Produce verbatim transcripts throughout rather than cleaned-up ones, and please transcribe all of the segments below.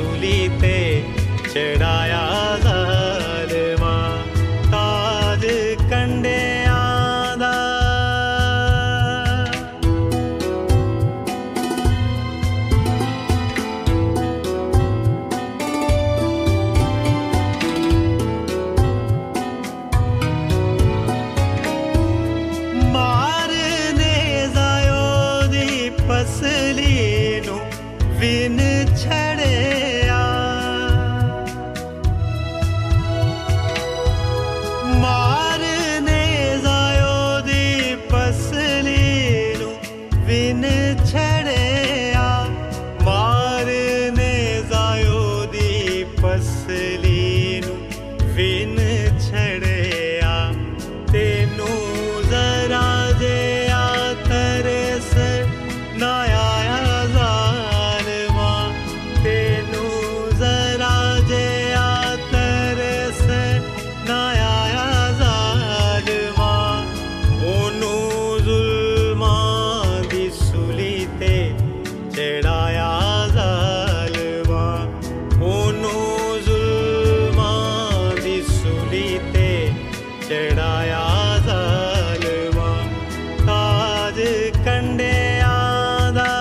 सूली ते चढ़ाया ज़ालिमा ताज कंडियां दा। मारने जायो दी पसली नू विन छड़िया, मारने जायो दी पसली नू विन छड़िया, मारने जायो दी पसली नू विन छड़िया। तेनू जरा जेया तरस ना आया ज़ालिमा, तेनू जरा जेया तरस ना आया ज़ालिमा। ओनू जुल्मां दी सूली ते चढ़ाया ज़ालिमा, ओनू जुल्मां दी सूली ते चढ़ाया ज़ालिमा ताज कंडियां दा।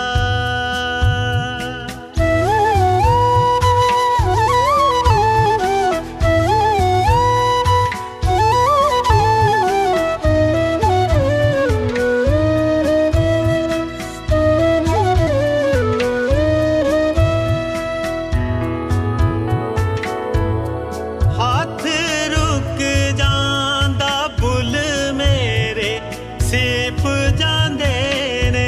हाथ रुक जांदा बुल मेरे सीप जांदे ने,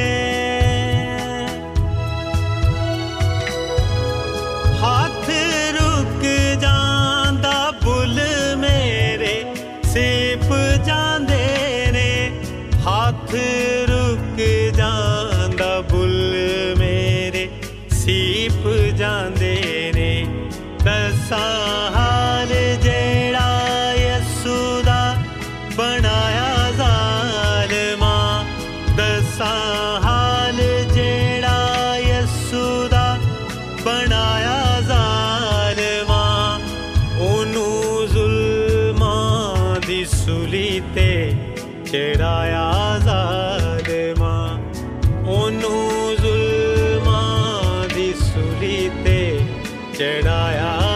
हाथ रुक जांदा बुल मेरे सीप जांदे ने, हाथ रुक जांदा बुल मेरे सीप जांदे ने। दसां हाल जेड़ा यसू दा बनाया ज़ालिमा, दसां हाल जेड़ा यसू दा बनाया ज़ालिमा। ओनू जुल्मां दी सूली ते चढ़ाया ज़ालिमा, ओनू जुल्मां दी सूली ते चढ़ाया